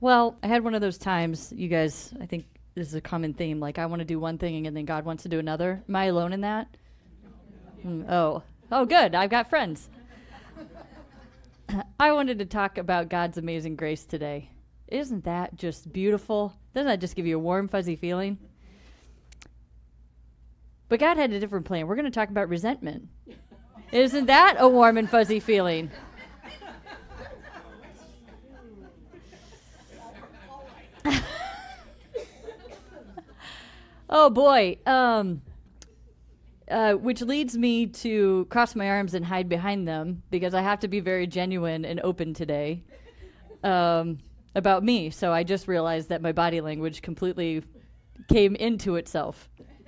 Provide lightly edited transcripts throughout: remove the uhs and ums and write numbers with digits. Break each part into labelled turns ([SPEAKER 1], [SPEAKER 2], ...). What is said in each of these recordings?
[SPEAKER 1] Well, I had one of those times, you guys, I think this is a common theme. Like, I want to do one thing and then God wants to do another. Am I alone in that? Oh, good. I've got friends. I wanted to talk about God's amazing grace today. Isn't that just beautiful? Doesn't that just give you a warm, fuzzy feeling? But God had a different plan. We're going to talk about resentment. Isn't that a warm and fuzzy feeling? Oh boy. Which leads me to cross my arms and hide behind them because I have to be very genuine and open today about me. So I just realized that my body language completely came into itself.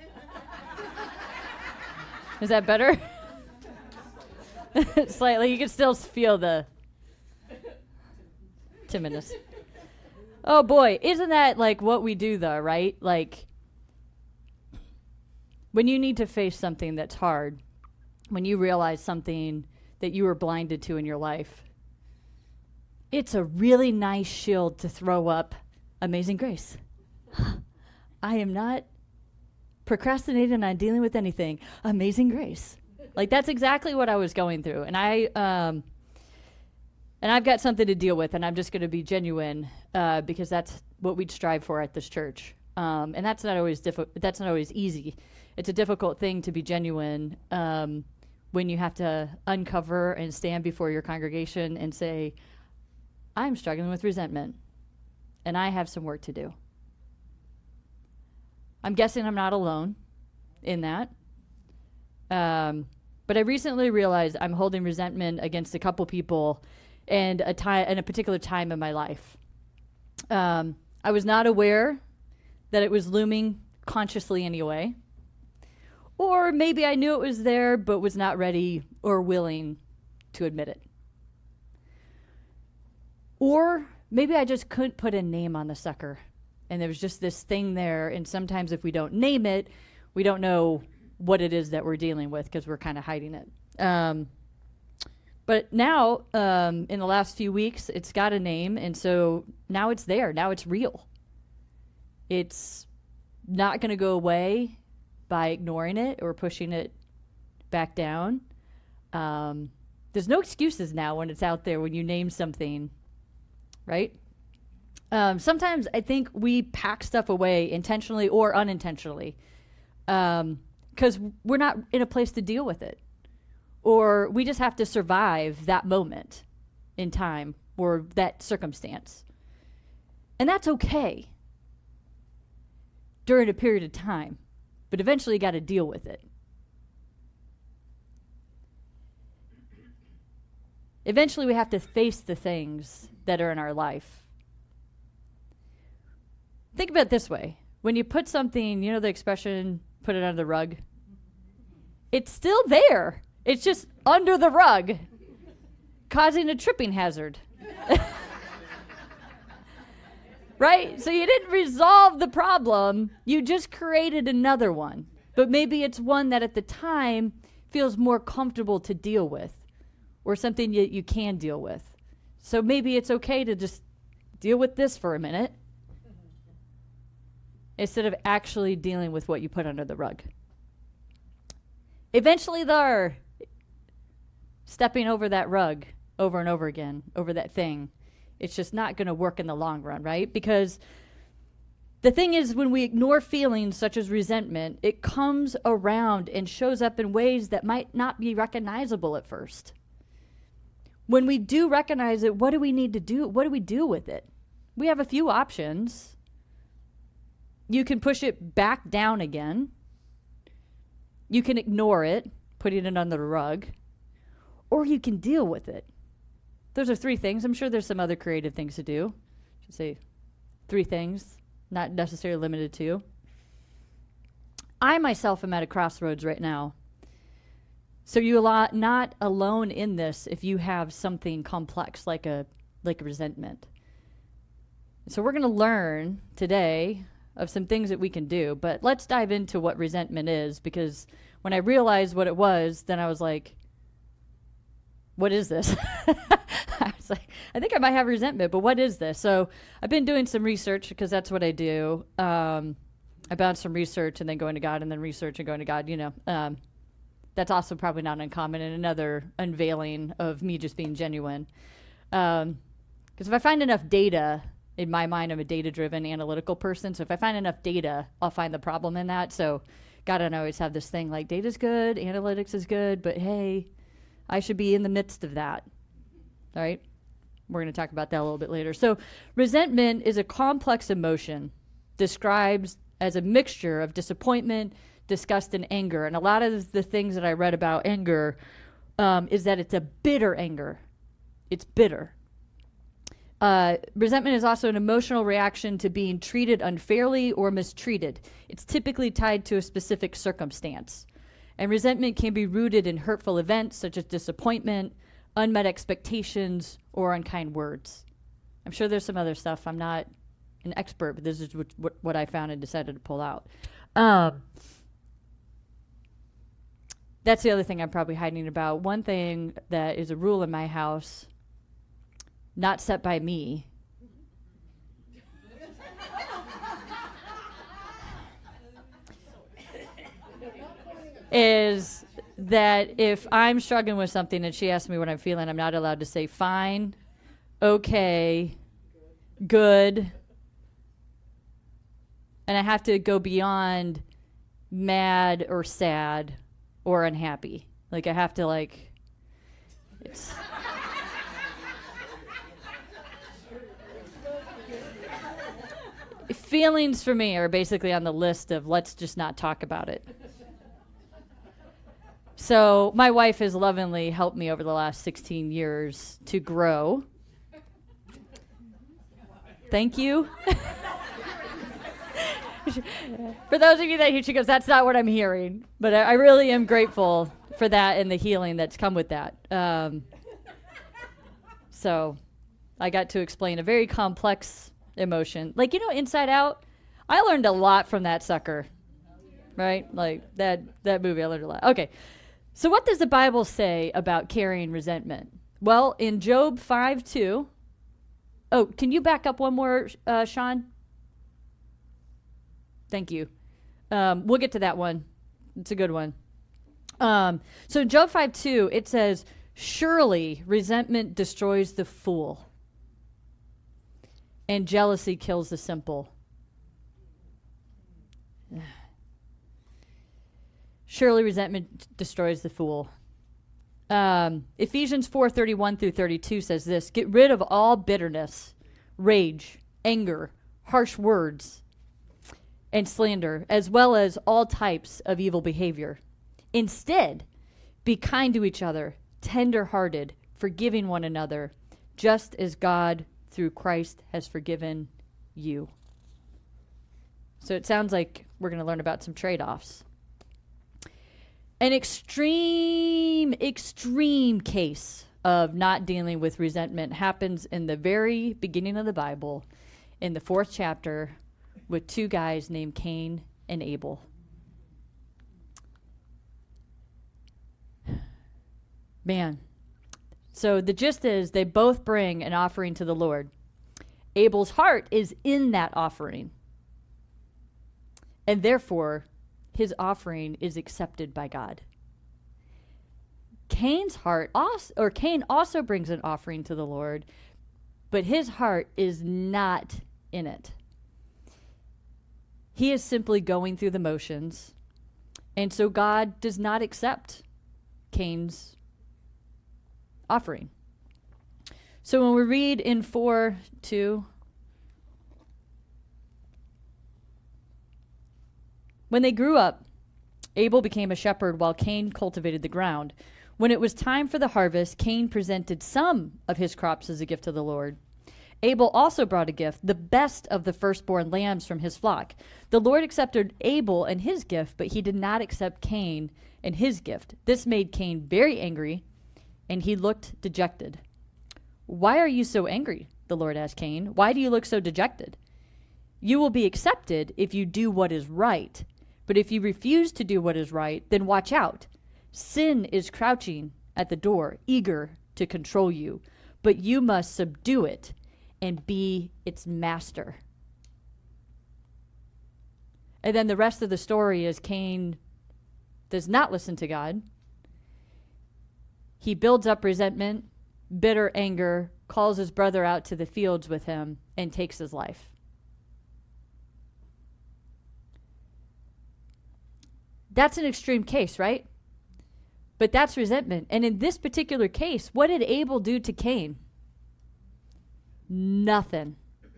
[SPEAKER 1] Is that better? Slightly. You can still feel the timidness. Oh boy, isn't that like what we do though, right? Like when you need to face something that's hard, when you realize something that you were blinded to in your life, it's a really nice shield to throw up Amazing Grace. I am not procrastinating on dealing with anything. Amazing Grace. Like that's exactly what I was going through. And I've got something to deal with, and I'm just going to be genuine because that's what we'd strive for at this church. And that's not always that's not always easy. It's a difficult thing to be genuine when you have to uncover and stand before your congregation and say, I'm struggling with resentment, and I have some work to do. I'm guessing I'm not alone in that. But I recently realized I'm holding resentment against a couple people and a particular time in my life. I was not aware that it was looming consciously anyway. Or maybe I knew it was there, but was not ready or willing to admit it. Or maybe I just couldn't put a name on the sucker. And there was just this thing there. And sometimes if we don't name it, we don't know what it is that we're dealing with because we're kind of hiding it. But now, in the last few weeks, it's got a name. And so now it's there. Now it's real. It's not going to go away by ignoring it or pushing it back down. There's no excuses now when it's out there, when you name something, right? Sometimes I think we pack stuff away intentionally or unintentionally because we're not in a place to deal with it. Or we just have to survive that moment in time or that circumstance. And that's okay during a period of time. But eventually you got to deal with it. Eventually we have to face the things that are in our life. Think about it this way. When you put something, you know the expression, put it under the rug? It's still there. It's just under the rug, causing a tripping hazard. Right? So you didn't resolve the problem. You just created another one. But maybe it's one that at the time feels more comfortable to deal with or something you can deal with. So maybe it's okay to just deal with this for a minute instead of actually dealing with what you put under the rug. Eventually, they're stepping over that rug over and over again, over that thing. It's just not going to work in the long run, right? Because the thing is, when we ignore feelings such as resentment, it comes around and shows up in ways that might not be recognizable at first. When we do recognize it, what do we need to do? What do we do with it? We have a few options. You can push it back down again. You can ignore it, putting it under the rug. Or you can deal with it. Those are three things. I'm sure there's some other creative things to do. I should say 3 things, not necessarily limited to. I myself am at a crossroads right now. So you're not alone in this if you have something complex like a resentment. So we're going to learn today of some things that we can do. But let's dive into what resentment is, because when I realized what it was, then I was like, what is this? I was like, I think I might have resentment, but what is this? So I've been doing some research because that's what I do. I bounce some research and then going to God and then research and going to God, that's also probably not uncommon and another unveiling of me just being genuine. Because if I find enough data, in my mind, I'm a data-driven analytical person. So if I find enough data, I'll find the problem in that. So God and I always have this thing like data's good, analytics is good, but hey, I should be in the midst of that. All right? We're going to talk about that a little bit later. So resentment is a complex emotion described as a mixture of disappointment, disgust, and anger. And a lot of the things that I read about anger is that it's a bitter anger. It's bitter. Resentment is also an emotional reaction to being treated unfairly or mistreated. It's typically tied to a specific circumstance. And resentment can be rooted in hurtful events such as disappointment, unmet expectations, or unkind words. I'm sure there's some other stuff. I'm not an expert, but this is what I found and decided to pull out. That's the other thing I'm probably hiding about. One thing that is a rule in my house, not set by me, is that if I'm struggling with something and she asks me what I'm feeling, I'm not allowed to say fine, okay, good. And I have to go beyond mad or sad or unhappy. Like I have to it's feelings for me are basically on the list of let's just not talk about it. So my wife has lovingly helped me over the last 16 years to grow. Thank you. For those of you that hear, she goes, that's not what I'm hearing. But I really am grateful for that and the healing that's come with that. So I got to explain a very complex emotion. Inside Out, I learned a lot from that sucker. Right? Like that movie, I learned a lot. Okay. So what does the Bible say about carrying resentment? Well, in Job 5:2. Oh, can you back up one more, Sean? Thank you. We'll get to that one. It's a good one. So in Job 5:2, it says, surely resentment destroys the fool, and jealousy kills the simple. Surely resentment destroys the fool. Ephesians 4:31 through 32 says this, get rid of all bitterness, rage, anger, harsh words, and slander, as well as all types of evil behavior. Instead, be kind to each other, tender-hearted, forgiving one another, just as God, through Christ, has forgiven you. So it sounds like we're going to learn about some trade-offs. An extreme case of not dealing with resentment happens in the very beginning of the Bible, in the 4th chapter, with two guys named Cain and Abel. Man. So the gist is they both bring an offering to the Lord. Abel's heart is in that offering. And therefore, his offering is accepted by God. Cain also brings an offering to the Lord, but his heart is not in it. He is simply going through the motions, and so God does not accept Cain's offering. So when we read in 4:2, when they grew up, Abel became a shepherd while Cain cultivated the ground. When it was time for the harvest, Cain presented some of his crops as a gift to the Lord. Abel also brought a gift, the best of the firstborn lambs from his flock. The Lord accepted Abel and his gift, but he did not accept Cain and his gift. This made Cain very angry, and he looked dejected. Why are you so angry? The Lord asked Cain. Why do you look so dejected? You will be accepted if you do what is right. But if you refuse to do what is right, then watch out. Sin is crouching at the door, eager to control you, but you must subdue it and be its master. And then the rest of the story is Cain does not listen to God. He builds up resentment, bitter anger, calls his brother out to the fields with him, and takes his life. That's an extreme case, right? But that's resentment. And in this particular case, what did Abel do to Cain? Nothing.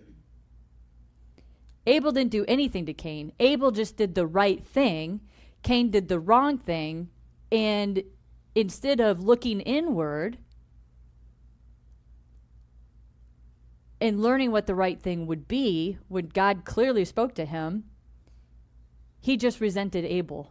[SPEAKER 1] Abel didn't do anything to Cain. Abel just did the right thing. Cain did the wrong thing. And instead of looking inward and learning what the right thing would be, when God clearly spoke to him, he just resented Abel.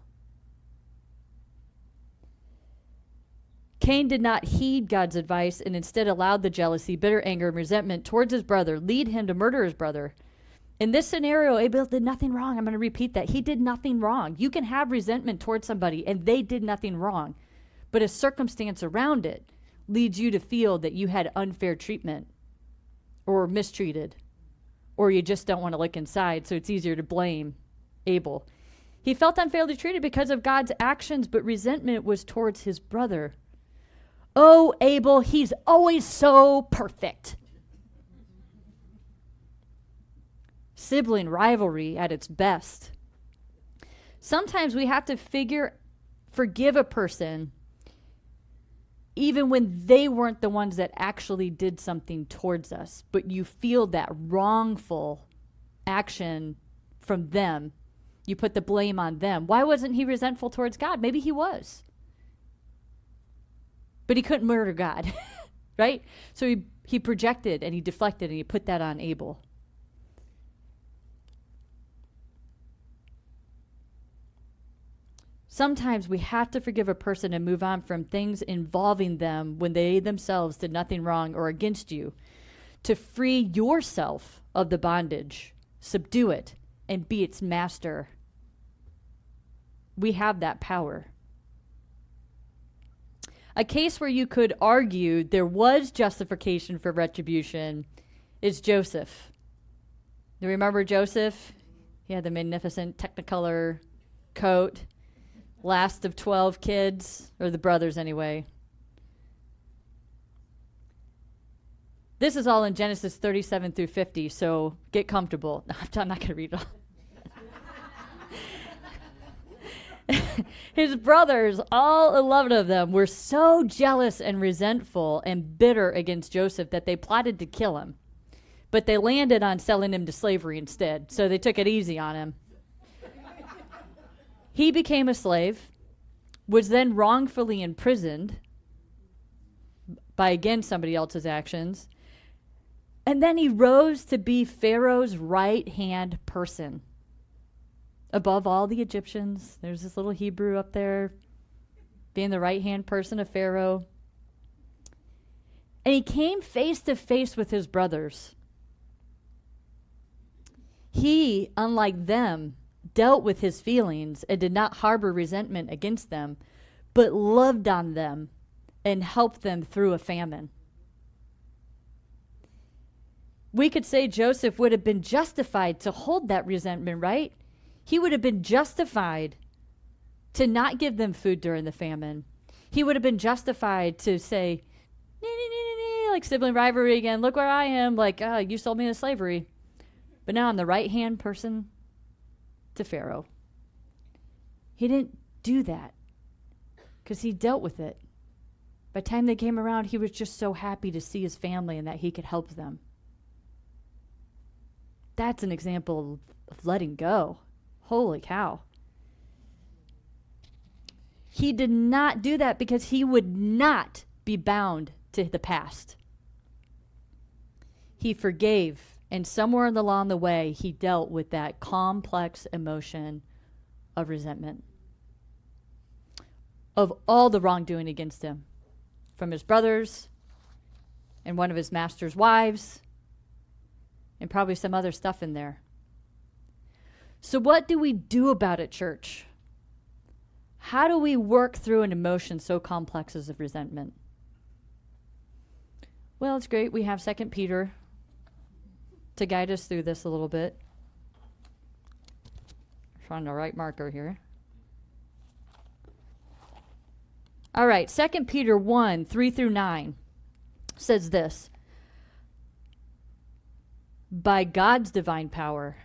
[SPEAKER 1] Cain did not heed God's advice and instead allowed the jealousy, bitter anger, and resentment towards his brother lead him to murder his brother. In this scenario, Abel did nothing wrong. I'm going to repeat that. He did nothing wrong. You can have resentment towards somebody and they did nothing wrong. But a circumstance around it leads you to feel that you had unfair treatment or mistreated, or you just don't want to look inside, so it's easier to blame Abel. He felt unfairly treated because of God's actions, but resentment was towards his brother. Oh, Abel, he's always so perfect. Sibling rivalry at its best. Sometimes we have to forgive a person even when they weren't the ones that actually did something towards us, but you feel that wrongful action from them. You put the blame on them. Why wasn't he resentful towards God? Maybe he was. But he couldn't murder God, right? So he projected and he deflected and he put that on Abel. Sometimes we have to forgive a person and move on from things involving them when they themselves did nothing wrong or against you, to free yourself of the bondage, subdue it, and be its master. We have that power. A case where you could argue there was justification for retribution is Joseph. Do you remember Joseph? He had the magnificent Technicolor coat. Last of 12 kids, or the brothers anyway. This is all in Genesis 37 through 50, so get comfortable. No, I'm not going to read it all. His brothers, all 11 of them, were so jealous and resentful and bitter against Joseph that they plotted to kill him. But they landed on selling him to slavery instead, so they took it easy on him. He became a slave, was then wrongfully imprisoned by, again, somebody else's actions, and then he rose to be Pharaoh's right-hand person. Above all the Egyptians, there's this little Hebrew up there, being the right-hand person of Pharaoh. And he came face to face with his brothers. He, unlike them, dealt with his feelings and did not harbor resentment against them, but loved on them and helped them through a famine. We could say Joseph would have been justified to hold that resentment, right? He would have been justified to not give them food during the famine. He would have been justified to say, like sibling rivalry again, look where I am, like, you sold me into slavery. But now I'm the right-hand person to Pharaoh. He didn't do that because he dealt with it. By the time they came around, he was just so happy to see his family and that he could help them. That's an example of letting go. Holy cow. He did not do that because he would not be bound to the past. He forgave. And somewhere along the way, he dealt with that complex emotion of resentment, of all the wrongdoing against him, from his brothers and one of his master's wives, and probably some other stuff in there. So what do we do about it, church? How do we work through an emotion so complex as of resentment? Well, it's great. We have 2 Peter to guide us through this a little bit. Find the right marker here. All right, 2 Peter 1, 3 through 9 says this. By God's divine power,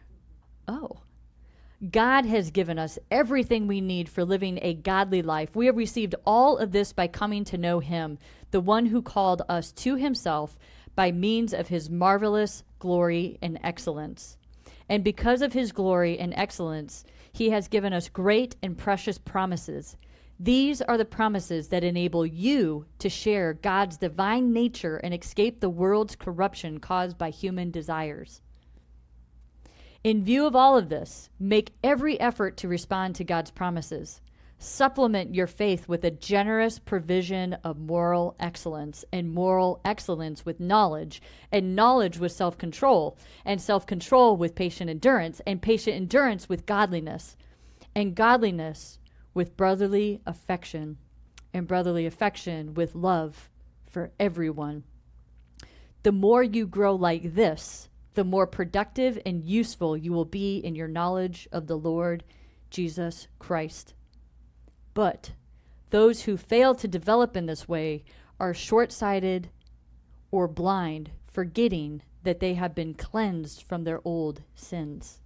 [SPEAKER 1] God has given us everything we need for living a godly life. We have received all of this by coming to know him, the one who called us to himself by means of his marvelous glory and excellence. And because of his glory and excellence, he has given us great and precious promises. These are the promises that enable you to share God's divine nature and escape the world's corruption caused by human desires. In view of all of this, make every effort to respond to God's promises. Supplement your faith with a generous provision of moral excellence, and moral excellence with knowledge, and knowledge with self-control, and self-control with patient endurance, and patient endurance with godliness, and godliness with brotherly affection, and brotherly affection with love for everyone. The more you grow like this, the more productive and useful you will be in your knowledge of the Lord Jesus Christ. But those who fail to develop in this way are short-sighted or blind, forgetting that they have been cleansed from their old sins.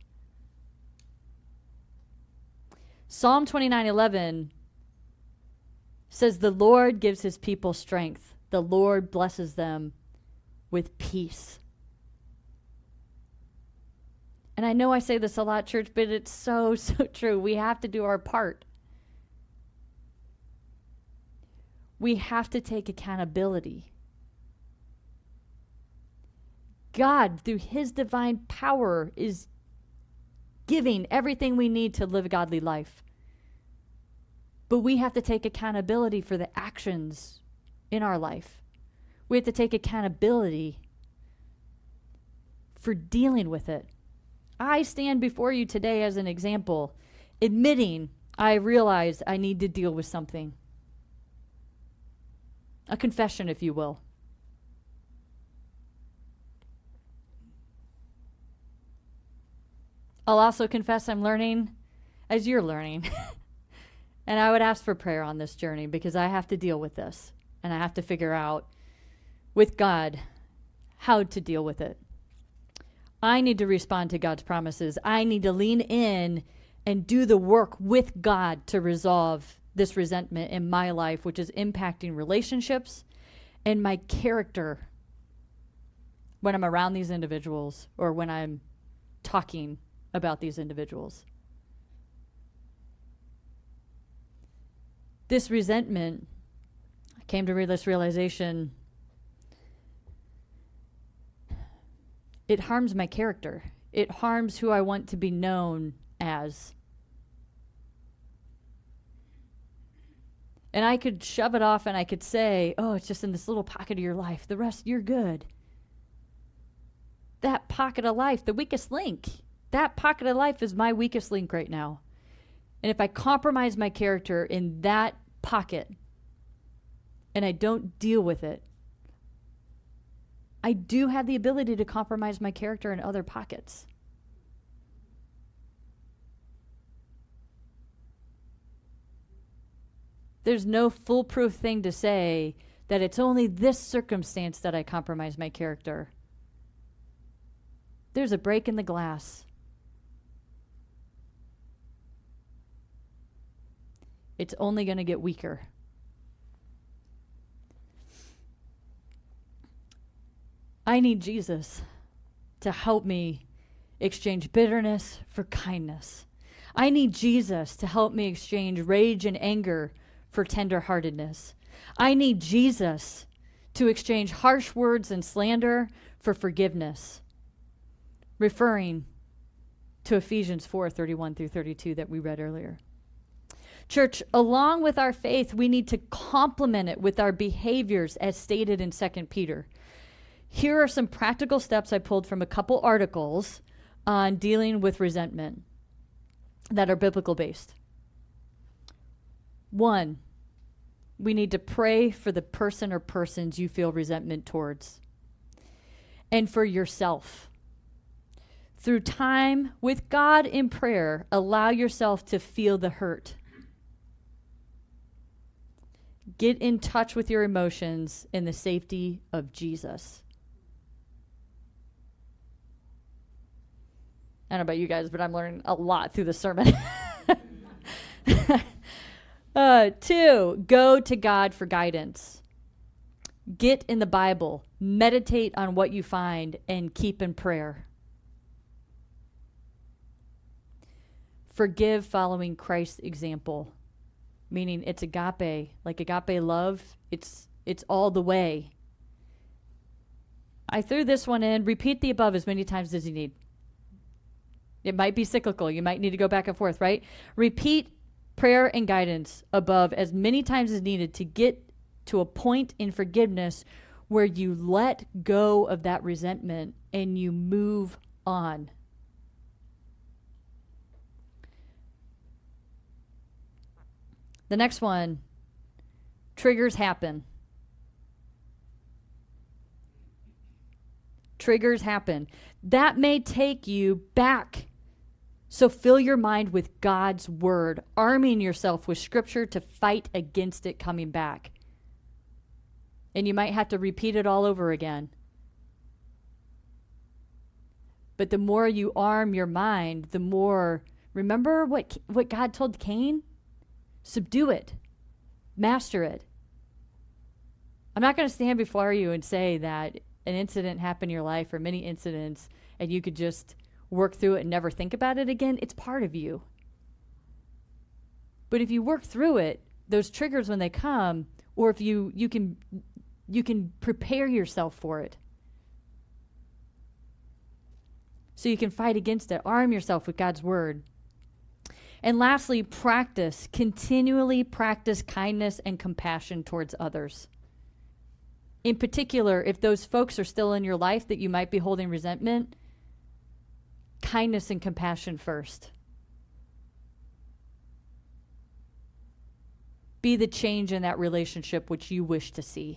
[SPEAKER 1] Psalm 29:11 says, the Lord gives his people strength. The Lord blesses them with peace. And I know I say this a lot, church, but it's so, so true. We have to do our part. We have to take accountability. God, through his divine power, is giving everything we need to live a godly life. But we have to take accountability for the actions in our life. We have to take accountability for dealing with it. I stand before you today as an example, admitting I realize I need to deal with something. A confession, if you will. I'll also confess I'm learning as you're learning. And I would ask for prayer on this journey because I have to deal with this. And I have to figure out with God how to deal with it. I need to respond to God's promises. I need to lean in and do the work with God to resolve this resentment in my life, which is impacting relationships and my character when I'm around these individuals or when I'm talking about these individuals. This resentment, I came to this realization, it harms my character. It harms who I want to be known as. And I could shove it off and I could say, oh, it's just in this little pocket of your life. The rest, you're good. That pocket of life, the weakest link, that pocket of life is my weakest link right now. And if I compromise my character in that pocket and I don't deal with it, I do have the ability to compromise my character in other pockets. There's no foolproof thing to say that it's only this circumstance that I compromise my character. There's a break in the glass. It's only going to get weaker. I need Jesus to help me exchange bitterness for kindness. I need Jesus to help me exchange rage and anger for tenderheartedness. I need Jesus to exchange harsh words and slander for forgiveness. Referring to Ephesians 4:31 through 32 that we read earlier. Church, along with our faith, we need to complement it with our behaviors as stated in 2 Peter. Here are some practical steps I pulled from a couple articles on dealing with resentment that are biblical based. 1, We need to pray for the person or persons you feel resentment towards. And for yourself. Through time with God in prayer, allow yourself to feel the hurt. Get in touch with your emotions in the safety of Jesus. I don't know about you guys, but I'm learning a lot through the sermon. 2, go to God for guidance. Get in the Bible, meditate on what you find, and keep in prayer. Forgive following Christ's example, meaning it's agape, like agape love. It's all the way. I threw this one in. Repeat the above as many times as you need. It might be cyclical. You might need to go back and forth, right? Repeat prayer and guidance above as many times as needed to get to a point in forgiveness where you let go of that resentment and you move on. The next one, triggers happen. Triggers happen. That may take you back. So fill your mind with God's word, arming yourself with scripture to fight against it coming back. And you might have to repeat it all over again. But the more you arm your mind, the more, remember what God told Cain? Subdue it. Master it. I'm not going to stand before you and say that an incident happened in your life or many incidents and you could just work through it and never think about it again. It's part of you. But if you work through it, those triggers when they come, or if you can prepare yourself for it. So you can fight against it. Arm yourself with God's word. And lastly, practice. Continually practice kindness and compassion towards others. In particular, if those folks are still in your life that you might be holding resentment, kindness and compassion first. Be the change in that relationship which you wish to see.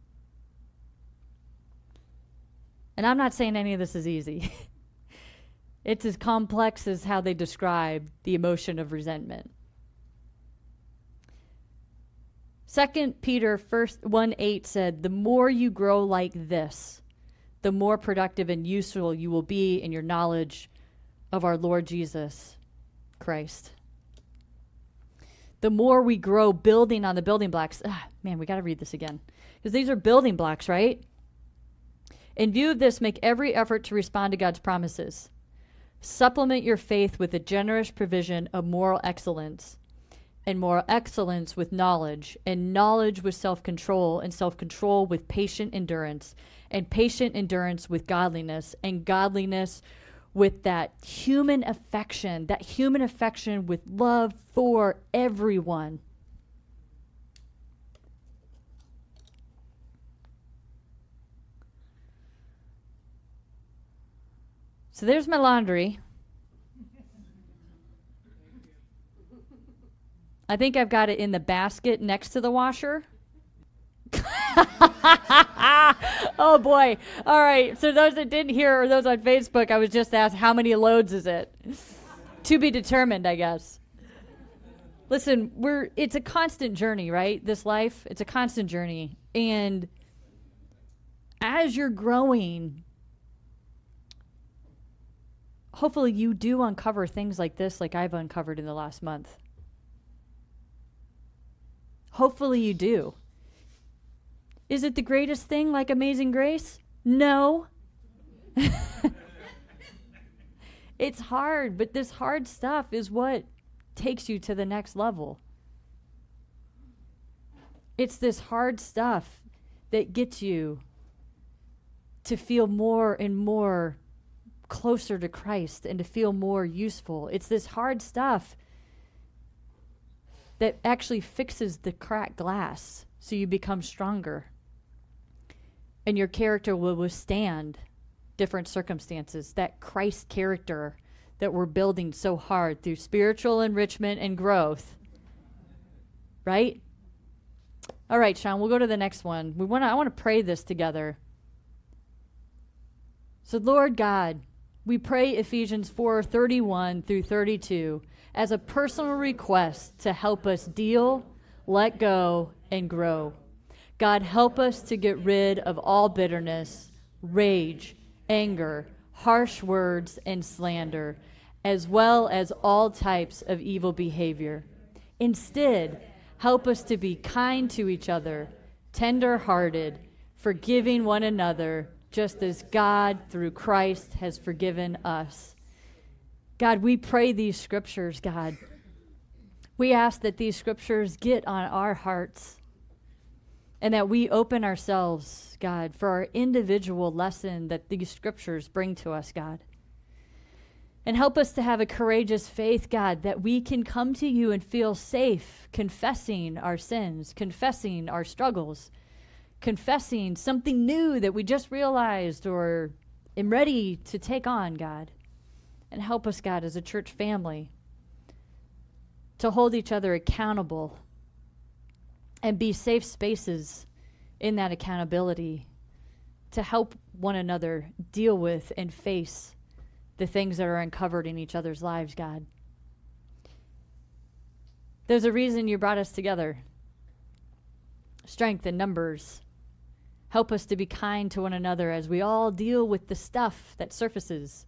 [SPEAKER 1] And I'm not saying any of this is easy. It's as complex as how they describe the emotion of resentment. 2 Peter 1:8 said, the more you grow like this, the more productive and useful you will be in your knowledge of our Lord Jesus Christ. The more we grow building on the building blocks. Man, we got to read this again. Because these are building blocks, right? In view of this, make every effort to respond to God's promises. Supplement your faith with a generous provision of moral excellence, and moral excellence with knowledge, and knowledge with self-control, and self-control with patient endurance, and patient endurance with godliness, and godliness with that human affection with love for everyone. So there's my laundry. I think I've got it in the basket next to the washer. Oh boy. All right. So those that didn't hear, or those on Facebook, I was just asked, how many loads is it? To be determined, I guess. Listen, it's a constant journey, right? This life, it's a constant journey. And as you're growing, hopefully you do uncover things like this, like I've uncovered in the last month. Hopefully you do. Is it the greatest thing like Amazing Grace? No. It's hard, but this hard stuff is what takes you to the next level. It's this hard stuff that gets you to feel more and more closer to Christ and to feel more useful. It's this hard stuff that actually fixes the cracked glass so you become stronger. And your character will withstand different circumstances. That Christ character that we're building so hard through spiritual enrichment and growth. Right? All right, Sean, we'll go to the next one. I want to pray this together. So, Lord God, we pray Ephesians 4:31 through 32 as a personal request to help us deal, let go, and grow. God, help us to get rid of all bitterness, rage, anger, harsh words, and slander, as well as all types of evil behavior. Instead, help us to be kind to each other, tender-hearted, forgiving one another, just as God, through Christ, has forgiven us. God, we pray these scriptures, God. We ask that these scriptures get on our hearts and that we open ourselves, God, for our individual lesson that these scriptures bring to us, God. And help us to have a courageous faith, God, that we can come to you and feel safe confessing our sins, confessing our struggles, confessing something new that we just realized or am ready to take on, God. And help us, God, as a church family to hold each other accountable and be safe spaces in that accountability to help one another deal with and face the things that are uncovered in each other's lives, God. There's a reason you brought us together. Strength in numbers. Help us to be kind to one another as we all deal with the stuff that surfaces.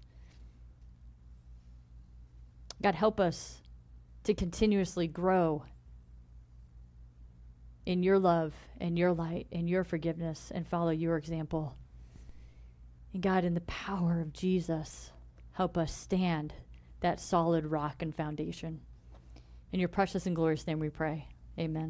[SPEAKER 1] God, help us to continuously grow in your love and your light and your forgiveness and follow your example. And God, in the power of Jesus, help us stand that solid rock and foundation. In your precious and glorious name we pray. Amen.